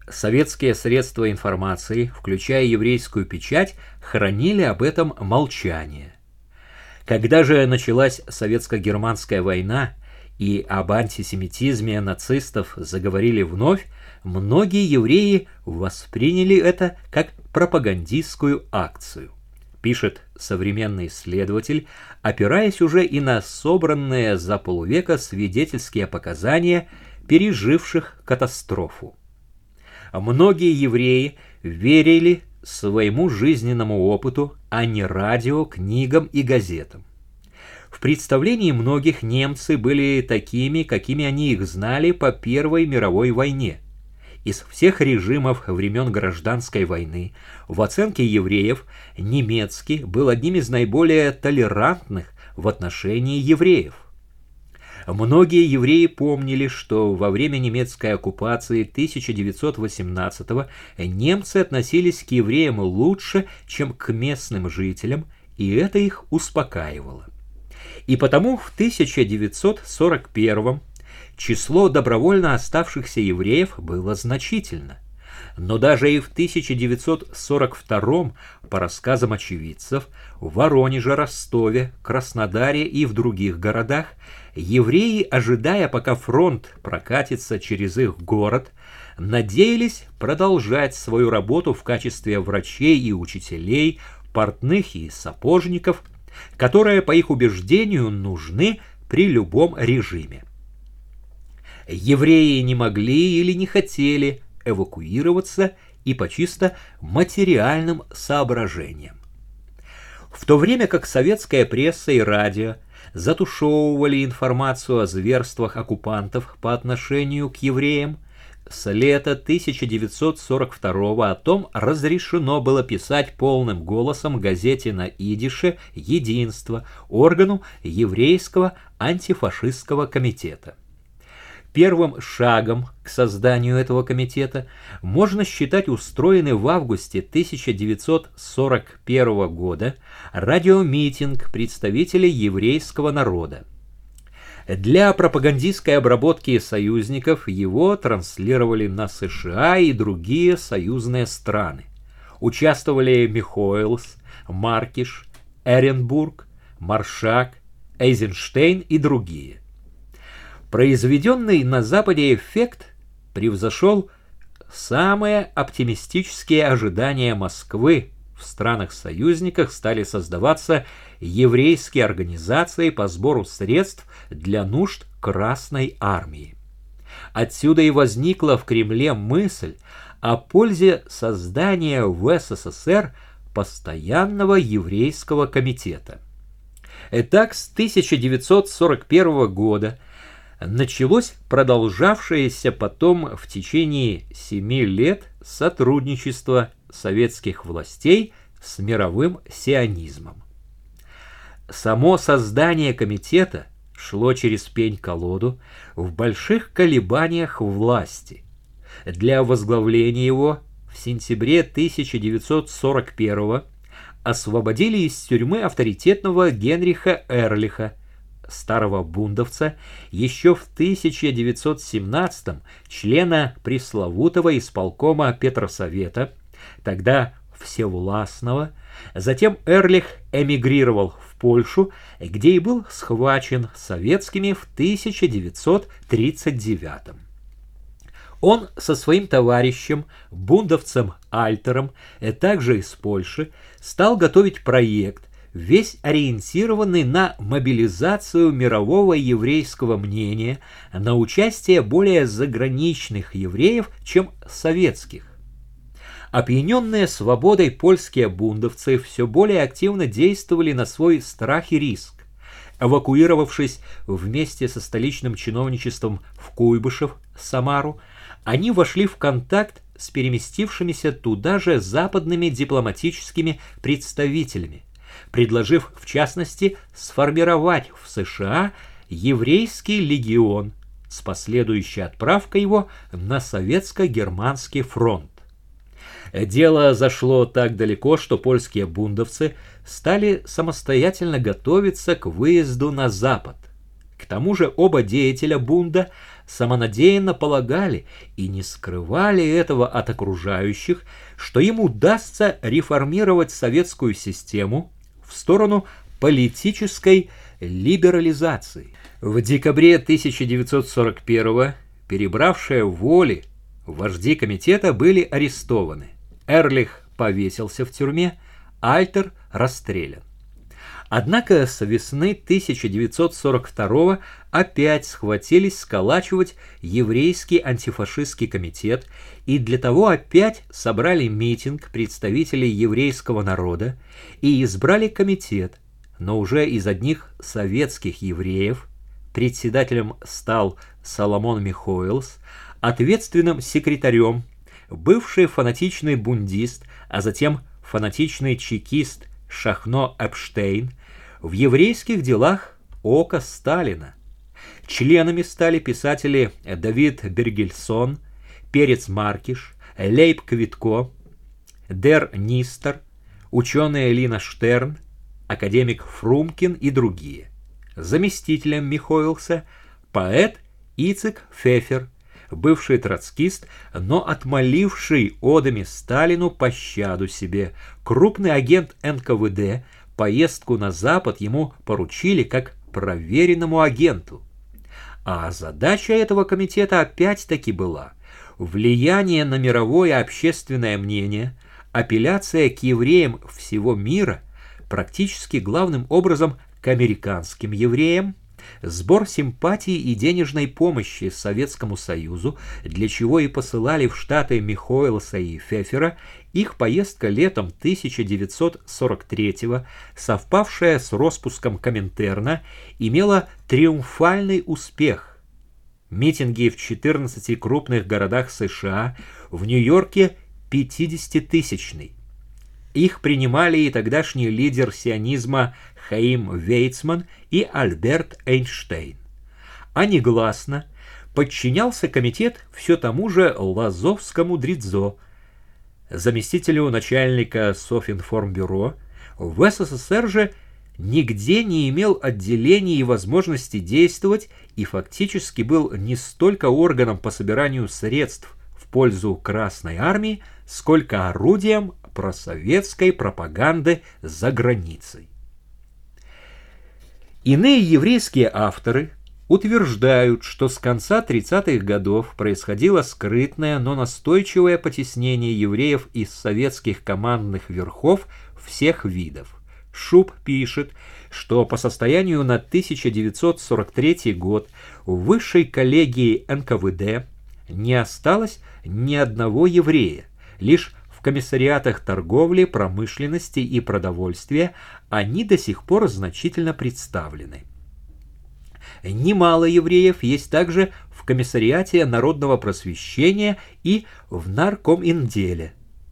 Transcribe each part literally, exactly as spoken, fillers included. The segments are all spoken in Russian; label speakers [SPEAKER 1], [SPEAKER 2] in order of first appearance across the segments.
[SPEAKER 1] Советские средства информации, включая еврейскую печать, хранили об этом молчание. Когда же началась советско-германская война и об антисемитизме нацистов заговорили вновь, многие евреи восприняли это как пропагандистскую акцию, пишет современный исследователь, опираясь уже и на собранные за полвека свидетельские показания переживших катастрофу. Многие евреи верили своему жизненному опыту, а не радио, книгам и газетам. В представлении многих немцы были такими, какими они их знали по Первой мировой войне. Из всех режимов времен Гражданской войны в оценке евреев немецкий был одним из наиболее толерантных в отношении евреев. Многие евреи помнили, что во время немецкой оккупации тысяча девятьсот восемнадцатого немцы относились к евреям лучше, чем к местным жителям, и это их успокаивало. И потому в тысяча девятьсот сорок первом число добровольно оставшихся евреев было значительно. Но даже и в тысяча девятьсот сорок втором, по рассказам очевидцев, в Воронеже, Ростове, Краснодаре и в других городах евреи, ожидая, пока фронт прокатится через их город, надеялись продолжать свою работу в качестве врачей и учителей, портных и сапожников, которые, по их убеждению, нужны при любом режиме. Евреи не могли или не хотели эвакуироваться и по чисто материальным соображениям. В то время как советская пресса и радио затушевывали информацию о зверствах оккупантов по отношению к евреям, с лета тысяча девятьсот сорок второго о том разрешено было писать полным голосом газете на идише «Единство», органу еврейского антифашистского комитета. Первым шагом к созданию этого комитета можно считать устроенный в августе тысяча девятьсот сорок первого года радиомитинг представителей еврейского народа. Для пропагандистской обработки союзников его транслировали на США и другие союзные страны. Участвовали Михоэлс, Маркиш, Эренбург, Маршак, Эйзенштейн и другие. Произведенный на Западе эффект превзошел самые оптимистические ожидания Москвы. В странах-союзниках стали создаваться еврейские организации по сбору средств для нужд Красной армии. Отсюда и возникла в Кремле мысль о пользе создания в СССР постоянного еврейского комитета. Итак, с тысяча девятьсот сорок первого года началось продолжавшееся потом в течение семи лет сотрудничество советских властей с мировым сионизмом. Само создание комитета шло через пень-колоду в больших колебаниях власти. Для возглавления его в сентябре тысяча девятьсот сорок первого освободили из тюрьмы авторитетного Генриха Эрлиха, старого бундовца, еще в тысяча девятьсот семнадцатом члена пресловутого исполкома Петросовета, тогда всевластного. Затем Эрлих эмигрировал в Польшу, где и был схвачен советскими в тысяча девятьсот тридцать девятом. Он со своим товарищем, бундовцем Альтером, также из Польши, стал готовить проект, весь ориентированный на мобилизацию мирового еврейского мнения, на участие более заграничных евреев, чем советских. Опьяненные свободой польские бундовцы все более активно действовали на свой страх и риск. Эвакуировавшись вместе со столичным чиновничеством в Куйбышев, Самару, они вошли в контакт с переместившимися туда же западными дипломатическими представителями, предложив, в частности, сформировать в США еврейский легион с последующей отправкой его на советско-германский фронт. Дело зашло так далеко, что польские бундовцы стали самостоятельно готовиться к выезду на Запад. К тому же оба деятеля бунда самонадеянно полагали и не скрывали этого от окружающих, что им удастся реформировать советскую систему в сторону политической либерализации. В декабре тысяча девятьсот сорок первого перебравшие воли вожди комитета были арестованы. Эрлих повесился в тюрьме, Альтер расстрелян. Однако с весны тысяча девятьсот сорок второго опять схватились сколачивать еврейский антифашистский комитет и для того опять собрали митинг представителей еврейского народа и избрали комитет, но уже из одних советских евреев. Председателем стал Соломон Михоэлс, ответственным секретарем бывший фанатичный бундист, а затем фанатичный чекист Шахно Эпштейн, в еврейских делах око Сталина. Членами стали писатели Давид Бергельсон, Перец Маркиш, Лейб Квитко, Дер Нистер, ученые Лина Штерн, академик Фрумкин и другие. Заместителем Михоэлса поэт Ицек Фефер, бывший троцкист, но отмоливший одами Сталину пощаду себе, крупный агент эн ка вэ дэ, поездку на Запад ему поручили как проверенному агенту. А задача этого комитета опять-таки была влияние на мировое общественное мнение, апелляция к евреям всего мира, практически главным образом к американским евреям, сбор симпатии и денежной помощи Советскому Союзу, для чего и посылали в Штаты Михоэлса и Фефера. Их поездка летом тысяча девятьсот сорок третьего, совпавшая с распуском Коминтерна, имела триумфальный успех. Митинги в четырнадцати крупных городах США, в Нью-Йорке пятидесятитысячный. Их принимали и тогдашний лидер сионизма Хаим Вейцман и Альберт Эйнштейн. А негласно подчинялся комитет все тому же Лазовскому Дридзо, заместителю начальника Софинформбюро. В эс эс эс эр же нигде не имел отделений и возможности действовать и фактически был не столько органом по собиранию средств в пользу Красной Армии, сколько орудием просоветской пропаганды за границей. Иные еврейские авторы утверждают, что с конца тридцатых годов происходило скрытное, но настойчивое потеснение евреев из советских командных верхов всех видов. Шуб пишет, что по состоянию на тысяча девятьсот сорок третий год в высшей коллегии эн ка вэ дэ не осталось ни одного еврея, лишь в комиссариатах торговли, промышленности и продовольствия они до сих пор значительно представлены. Немало евреев есть также в комиссариате народного просвещения и в наркоминделе.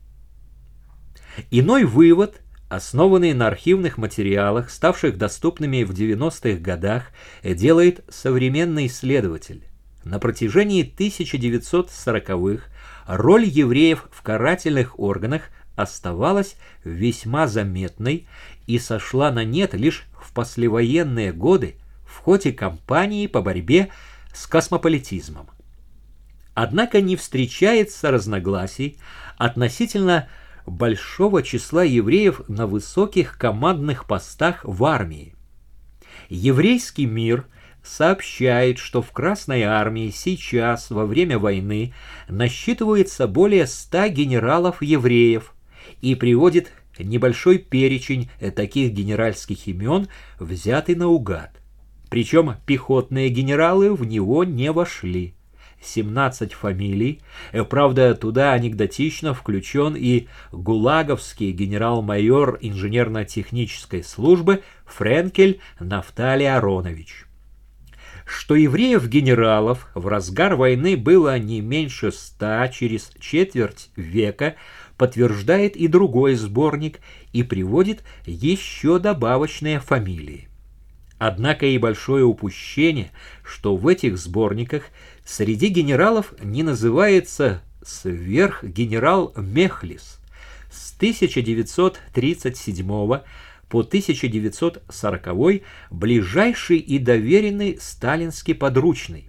[SPEAKER 1] Иной вывод, основанный на архивных материалах, ставших доступными в девяностых годах, делает современный исследователь. На протяжении тысяча девятьсот сороковых роль евреев в карательных органах оставалась весьма заметной и сошла на нет лишь в послевоенные годы в ходе кампании по борьбе с космополитизмом. Однако не встречается разногласий относительно большого числа евреев на высоких командных постах в армии. Еврейский мир сообщает, что в Красной армии сейчас, во время войны, насчитывается более ста генералов-евреев и приводит небольшой перечень таких генеральских имен, взятый наугад. Причем пехотные генералы в него не вошли. семнадцать фамилий, правда, туда анекдотично включен и гулаговский генерал-майор инженерно-технической службы Френкель Нафталий Аронович. Что евреев-генералов в разгар войны было не меньше ста через четверть века, подтверждает и другой сборник и приводит еще добавочные фамилии. Однако и большое упущение, что в этих сборниках среди генералов не называется сверхгенерал Мехлис. С тысяча девятьсот тридцать седьмого по тысяча девятьсот сороковой ближайший и доверенный сталинский подручный.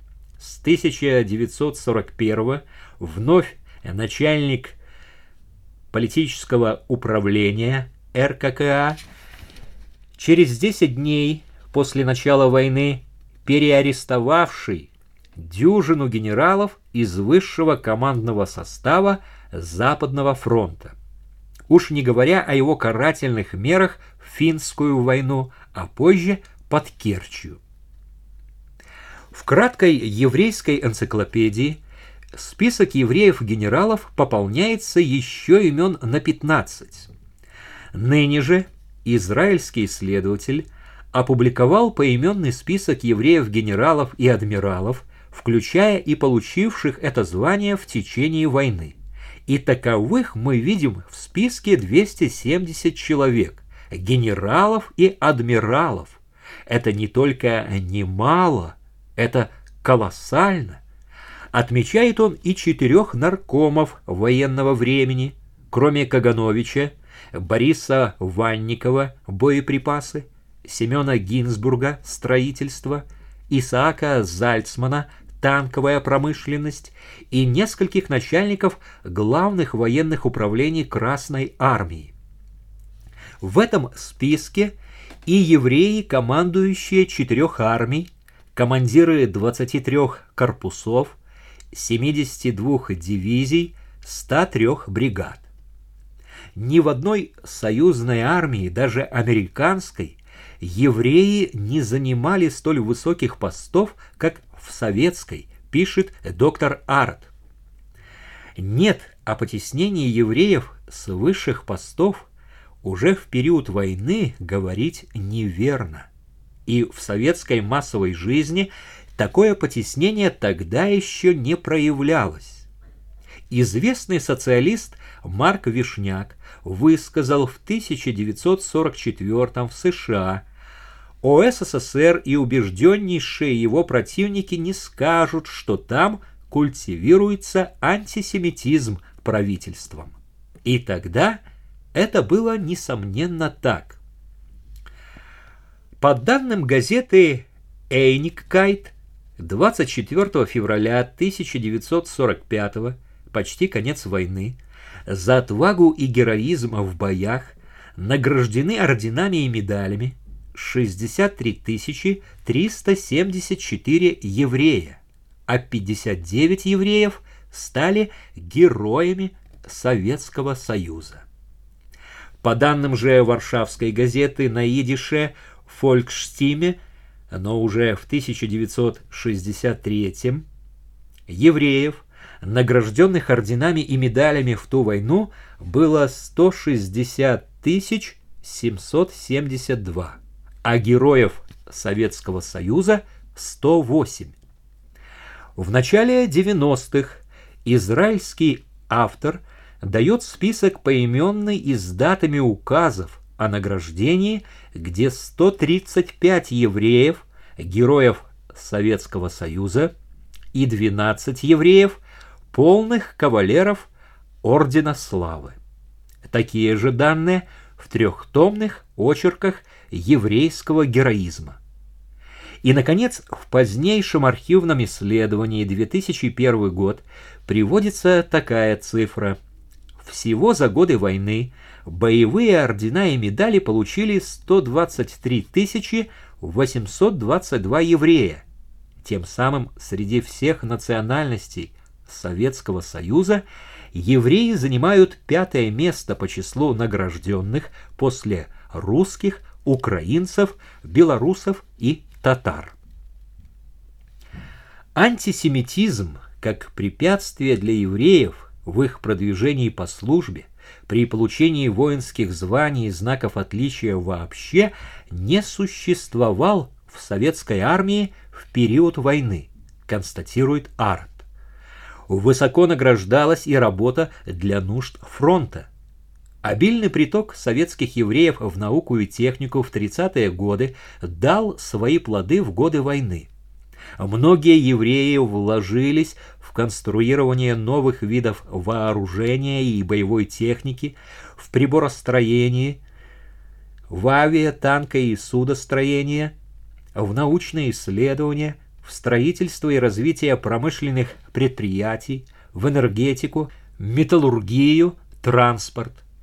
[SPEAKER 1] с тысяча девятьсот сорок первого вновь начальник политического управления эр ка ка а, через десять дней после начала войны переарестовавший дюжину генералов из высшего командного состава Западного фронта. Уж не говоря о его карательных мерах в Финскую войну, а позже под Керчью. В краткой еврейской энциклопедии список евреев-генералов пополняется еще имен на пятнадцать. Ныне же израильский исследователь опубликовал поименный список евреев-генералов и адмиралов, включая и получивших это звание в течение войны. И таковых мы видим в списке двести семьдесят человек, генералов и адмиралов. Это не только немало, это колоссально. Отмечает он и четырех наркомов военного времени, кроме Кагановича, Бориса Ванникова, боеприпасы, Семена Гинзбурга, строительство, Исаака Зальцмана, танковая промышленность, и нескольких начальников главных военных управлений Красной армии. В этом списке и евреи, командующие четырех армий, командиры двадцати трёх корпусов, семидесяти двух дивизий, ста трёх бригад. Ни в одной союзной армии, даже американской, евреи не занимали столь высоких постов, как в советской, пишет доктор Арт. Нет, о потеснении евреев с высших постов уже в период войны говорить неверно. И в советской массовой жизни такое потеснение тогда еще не проявлялось. Известный социалист Марк Вишняк высказал в тысяча девятьсот сорок четвёртом в США: о эс эс эс эр и убежденнейшие его противники не скажут, что там культивируется антисемитизм правительством. И тогда это было несомненно так. По данным газеты «Эйниккайт», двадцать четвёртого февраля тысяча девятьсот сорок пятого, почти конец войны, за отвагу и героизм в боях награждены орденами и медалями шестьдесят три тысячи триста семьдесят четыре еврея, а пятьдесят девять евреев стали героями Советского Союза. По данным же Варшавской газеты на идише «Фолькштиме», но уже в тысяча девятьсот шестьдесят третьем, евреев, награжденных орденами и медалями в ту войну, было сто шестьдесят тысяч семьсот семьдесят два, а героев Советского Союза сто восемь. В начале девяностых израильский автор дает список поименный и с датами указов о награждении, где сто тридцать пять евреев, героев Советского Союза, и двенадцать евреев, полных кавалеров Ордена Славы. Такие же данные в трехтомных очерках еврейского героизма. И, наконец, в позднейшем архивном исследовании две тысячи первый год приводится такая цифра. Всего за годы войны боевые ордена и медали получили сто двадцать три тысячи восемьсот двадцать два еврея. Тем самым среди всех национальностей Советского Союза евреи занимают пятое место по числу награжденных после русских, украинцев, белорусов и татар. Антисемитизм как препятствие для евреев в их продвижении по службе, при получении воинских званий и знаков отличия вообще не существовал в советской армии в период войны, констатирует Арт. Высоко награждалась и работа для нужд фронта. Обильный приток советских евреев в науку и технику в тридцатые годы дал свои плоды в годы войны. Многие евреи вложились в конструирование новых видов вооружения и боевой техники, в приборостроении, в авиа-, танко- и судостроение, в научные исследования, в строительство и развитие промышленных предприятий, в энергетику, металлургию, транспорт.